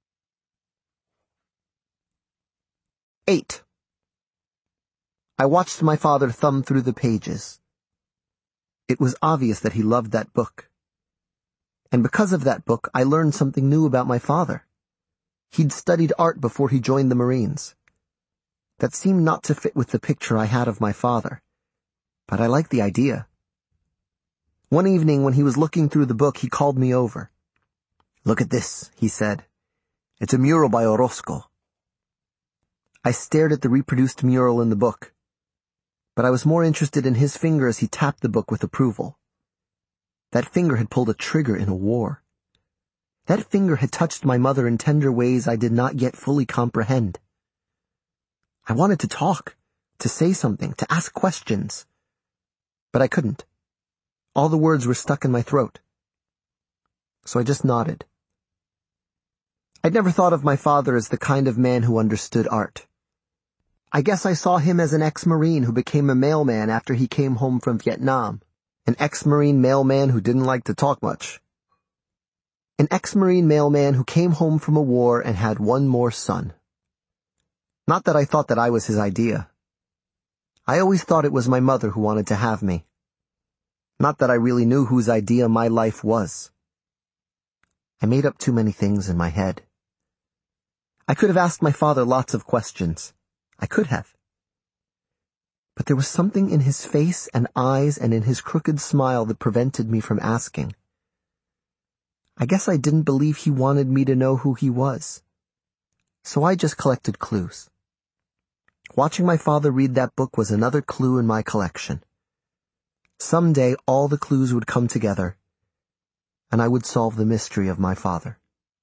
Eight. I watched my father thumb through the pages. It was obvious that he loved that book. And because of that book, I learned something new about my father. He'd studied art before he joined the Marines. That seemed not to fit with the picture I had of my father, but I liked the idea. One evening when he was looking through the book, he called me over. Look at this, he said. It's a mural by Orozco. I stared at the reproduced mural in the book, but I was more interested in his finger as he tapped the book with approval. That finger had pulled a trigger in a war. That finger had touched my mother in tender ways I did not yet fully comprehend. I wanted to talk, to say something, to ask questions, but I couldn't. All the words were stuck in my throat. So I just nodded. I'd never thought of my father as the kind of man who understood art. I guess I saw him as an ex-Marine who became a mailman after he came home from Vietnam. An ex-Marine mailman who didn't like to talk much. An ex-Marine mailman who came home from a war and had one more son. Not that I thought that I was his idea. I always thought it was my mother who wanted to have me. Not that I really knew whose idea my life was. I made up too many things in my head. I could have asked my father lots of questions. I could have. But there was something in his face and eyes and in his crooked smile that prevented me from asking. I guess I didn't believe he wanted me to know who he was. So I just collected clues. Watching my father read that book was another clue in my collection. Someday all the clues would come together, and I would solve the mystery of my father.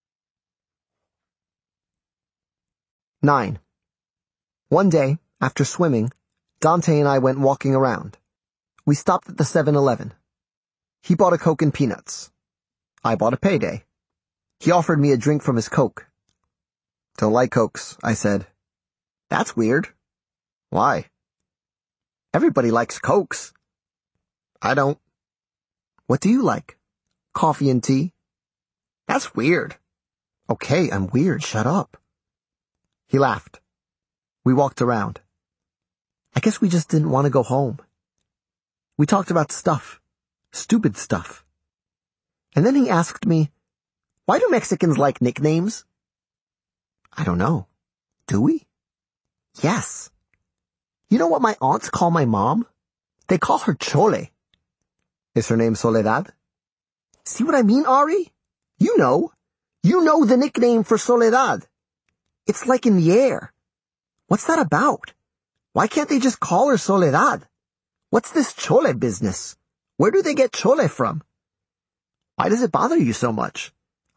Nine. One day, after swimming, Dante and I went walking around. We stopped at the seven eleven. He bought a Coke and peanuts. I bought a Payday. He offered me a drink from his Coke. Don't like Cokes, I said. That's weird. Why? Everybody likes Cokes. I don't. What do you like? Coffee and tea? That's weird. Okay, I'm weird. Shut up. He laughed. We walked around. I guess we just didn't want to go home. We talked about stuff. Stupid stuff. And then he asked me, why do Mexicans like nicknames? I don't know. Do we? Yes. You know what my aunts call my mom? They call her Chole. Is her name Soledad? See what I mean, Ari? You know. You know the nickname for Soledad. It's like in the air. What's that about? Why can't they just call her Soledad? What's this Chole business? Where do they get Chole from? Why does it bother you so much?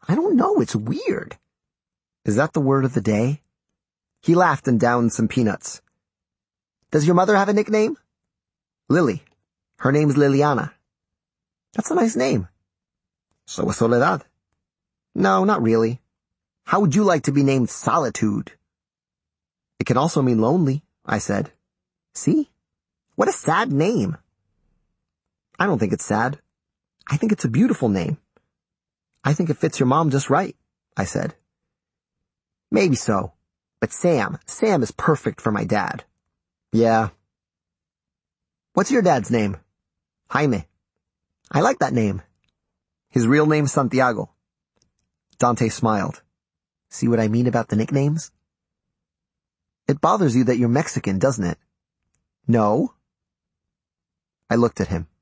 I don't know, it's weird. Is that the word of the day? He laughed and downed some peanuts. Does your mother have a nickname? Lily. Her name's Liliana. That's a nice name. So is Soledad. No, not really. How would you like to be named Solitude? It can also mean lonely, I said. See? What a sad name. I don't think it's sad. I think it's a beautiful name. I think it fits your mom just right, I said. Maybe so. But Sam, Sam is perfect for my dad. Yeah. What's your dad's name? Jaime. I like that name. His real name's Santiago. Dante smiled. See what I mean about the nicknames? It bothers you that you're Mexican, doesn't it? No. I looked at him.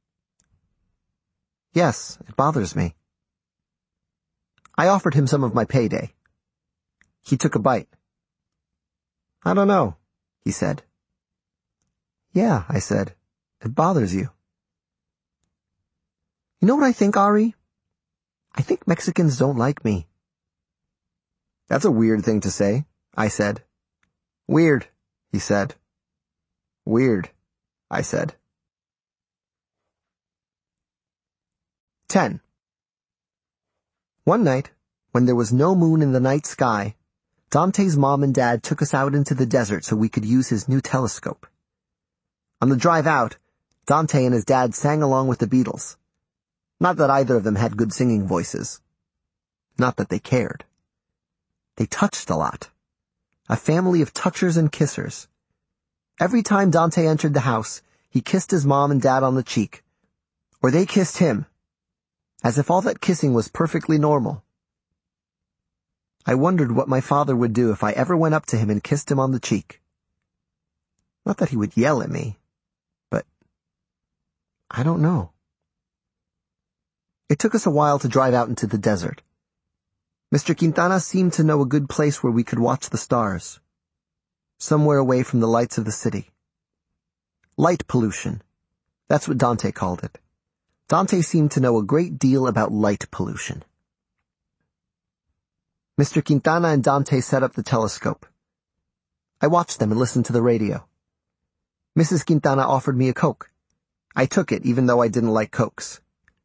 Yes, it bothers me. I offered him some of my payday. He took a bite. I don't know, he said. Yeah, I said. It bothers you. You know what I think, Ari? I think Mexicans don't like me. That's a weird thing to say, I said. Weird, he said. Weird, I said. Ten. One night, when there was no moon in the night sky, Dante's mom and dad took us out into the desert so we could use his new telescope. On the drive out, Dante and his dad sang along with the Beatles. Not that either of them had good singing voices. Not that they cared. They touched a lot. A family of touchers and kissers. Every time Dante entered the house, he kissed his mom and dad on the cheek. Or they kissed him. As if all that kissing was perfectly normal. I wondered what my father would do if I ever went up to him and kissed him on the cheek. Not that he would yell at me, but I don't know. It took us a while to drive out into the desert. Mister Quintana seemed to know a good place where we could watch the stars. Somewhere away from the lights of the city. Light pollution. That's what Dante called it. Dante seemed to know a great deal about light pollution. Mister Quintana and Dante set up the telescope. I watched them and listened to the radio. Missus Quintana offered me a Coke. I took it even though I didn't like Cokes.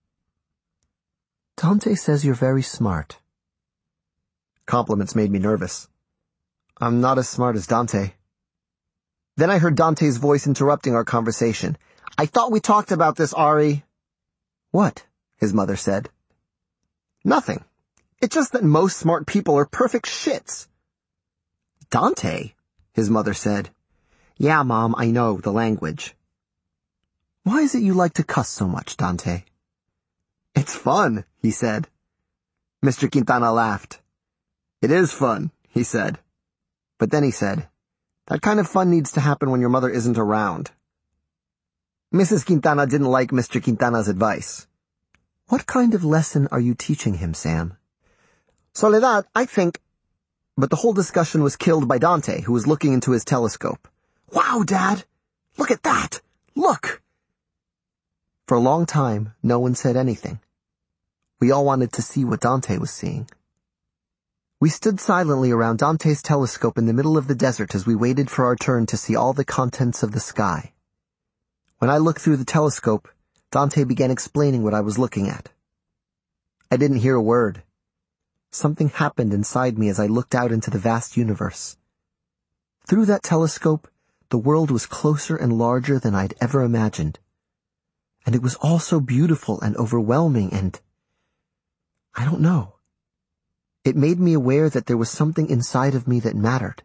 Dante says you're very smart. Compliments made me nervous. I'm not as smart as Dante. Then I heard Dante's voice interrupting our conversation. I thought we talked about this, Ari. What? His mother said. Nothing. It's just that most smart people are perfect shits. Dante, his mother said. Yeah, Mom, I know, the language. Why is it you like to cuss so much, Dante? It's fun, he said. Mister Quintana laughed. It is fun, he said. But then he said, that kind of fun needs to happen when your mother isn't around. Missus Quintana didn't like Mister Quintana's advice. What kind of lesson are you teaching him, Sam? Soledad, I think... But the whole discussion was killed by Dante, who was looking into his telescope. Wow, Dad! Look at that! Look! For a long time, no one said anything. We all wanted to see what Dante was seeing. We stood silently around Dante's telescope in the middle of the desert as we waited for our turn to see all the contents of the sky. When I looked through the telescope, Dante began explaining what I was looking at. I didn't hear a word. Something happened inside me as I looked out into the vast universe. Through that telescope, the world was closer and larger than I'd ever imagined. And it was all so beautiful and overwhelming and... I don't know. It made me aware that there was something inside of me that mattered.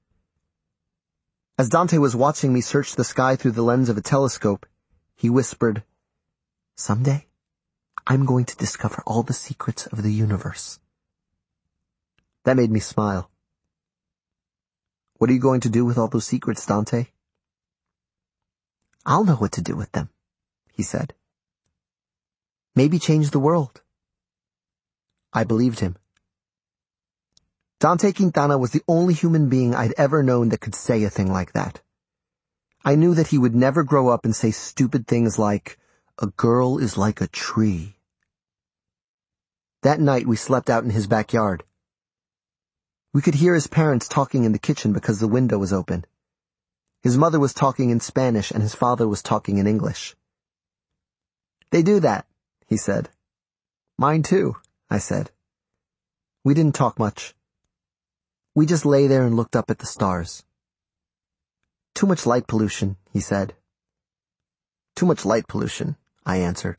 As Dante was watching me search the sky through the lens of a telescope, he whispered, Someday, I'm going to discover all the secrets of the universe. That made me smile. What are you going to do with all those secrets, Dante? I'll know what to do with them, he said. Maybe change the world. I believed him. Dante Quintana was the only human being I'd ever known that could say a thing like that. I knew that he would never grow up and say stupid things like, a girl is like a tree. That night we slept out in his backyard. We could hear his parents talking in the kitchen because the window was open. His mother was talking in Spanish and his father was talking in English. "They do that," he said. "Mine too," I said. We didn't talk much. We just lay there and looked up at the stars. "Too much light pollution," he said. "Too much light pollution," I answered.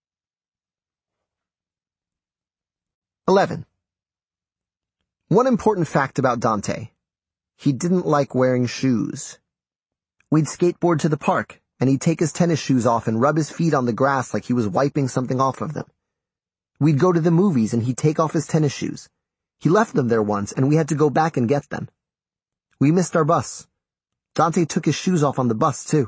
Eleven. One important fact about Dante. He didn't like wearing shoes. We'd skateboard to the park, and he'd take his tennis shoes off and rub his feet on the grass like he was wiping something off of them. We'd go to the movies, and he'd take off his tennis shoes. He left them there once, and we had to go back and get them. We missed our bus. Dante took his shoes off on the bus, too.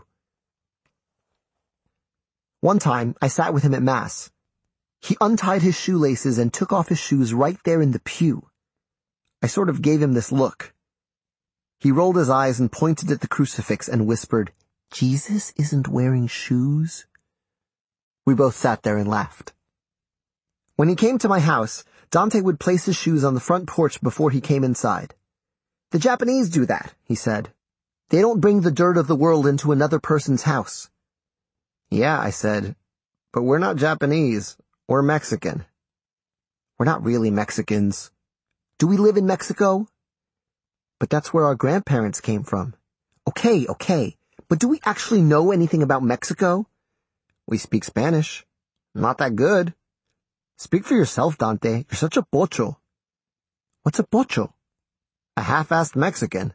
One time, I sat with him at Mass. He untied his shoelaces and took off his shoes right there in the pew. I sort of gave him this look. He rolled his eyes and pointed at the crucifix and whispered, "Jesus isn't wearing shoes?" We both sat there and laughed. When he came to my house, Dante would place his shoes on the front porch before he came inside. "The Japanese do that," he said. "They don't bring the dirt of the world into another person's house." "Yeah," I said, "but we're not Japanese. We're Mexican." "We're not really Mexicans. Do we live in Mexico?" "But that's where our grandparents came from." "Okay, okay, but do we actually know anything about Mexico?" "We speak Spanish. Not that good." "Speak for yourself, Dante. You're such a pocho." "What's a pocho?" "A half-assed Mexican."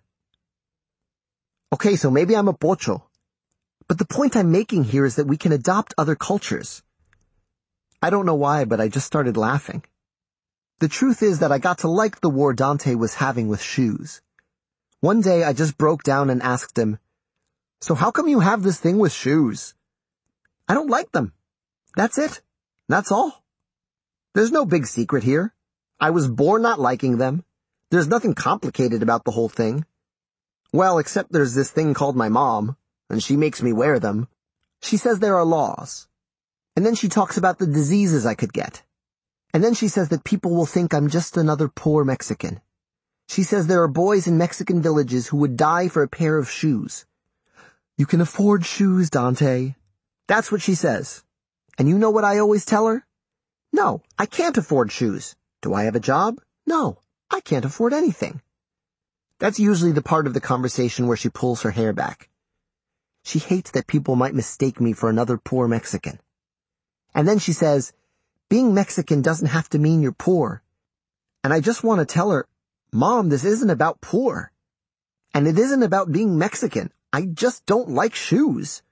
"Okay, so maybe I'm a pocho. But the point I'm making here is that we can adopt other cultures." I don't know why, but I just started laughing. The truth is that I got to like the war Dante was having with shoes. One day I just broke down and asked him, "So how come you have this thing with shoes?" "I don't like them. That's it. That's all. There's no big secret here. I was born not liking them. There's nothing complicated about the whole thing. Well, except there's this thing called my mom, and she makes me wear them. She says there are laws. And then she talks about the diseases I could get. And then she says that people will think I'm just another poor Mexican. She says there are boys in Mexican villages who would die for a pair of shoes. You can afford shoes, Dante. That's what she says. And you know what I always tell her? No, I can't afford shoes. Do I have a job? No, I can't afford anything. That's usually the part of the conversation where she pulls her hair back. She hates that people might mistake me for another poor Mexican. And then she says, being Mexican doesn't have to mean you're poor. And I just want to tell her, Mom, this isn't about poor. And it isn't about being Mexican. I just don't like shoes.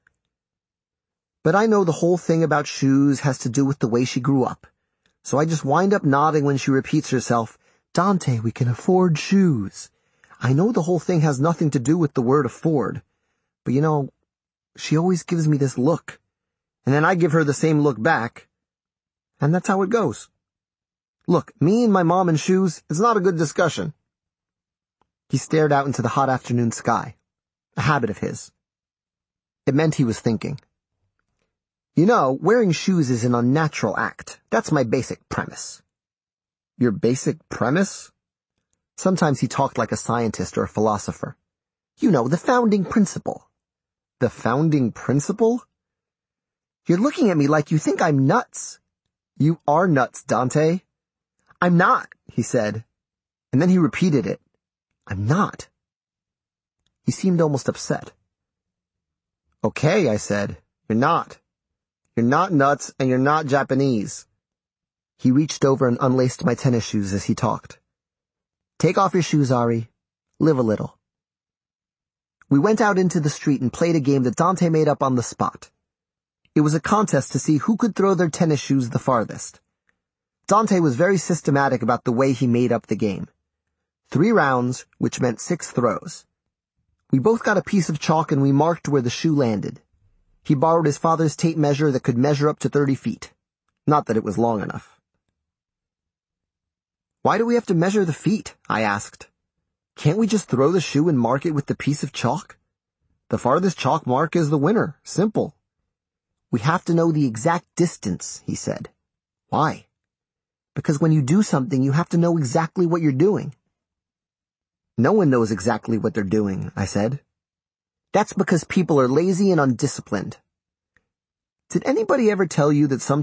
But I know the whole thing about shoes has to do with the way she grew up. So I just wind up nodding when she repeats herself, Dante, we can afford shoes. I know the whole thing has nothing to do with the word afford. But you know, she always gives me this look. And then I give her the same look back. And that's how it goes. Look, me and my mom and shoes, it's not a good discussion. He stared out into the hot afternoon sky, a habit of his. It meant he was thinking. You know, wearing shoes is an unnatural act. That's my basic premise. Your basic premise? Sometimes he talked like a scientist or a philosopher. You know, the founding principle. The founding principle? You're looking at me like you think I'm nuts. You are nuts, Dante. I'm not, he said. And then he repeated it. I'm not. He seemed almost upset. Okay, I said. You're not. You're not nuts and you're not Japanese. He reached over and unlaced my tennis shoes as he talked. Take off your shoes, Ari. Live a little. We went out into the street and played a game that Dante made up on the spot. It was a contest to see who could throw their tennis shoes the farthest. Dante was very systematic about the way he made up the game. Three rounds, which meant six throws. We both got a piece of chalk and we marked where the shoe landed. He borrowed his father's tape measure that could measure up to thirty feet. Not that it was long enough. Why do we have to measure the feet? I asked. Can't we just throw the shoe and mark it with the piece of chalk? The farthest chalk mark is the winner. Simple. We have to know the exact distance, he said. Why? Because when you do something, you have to know exactly what you're doing. No one knows exactly what they're doing, I said. That's because people are lazy and undisciplined. Did anybody ever tell you that sometimes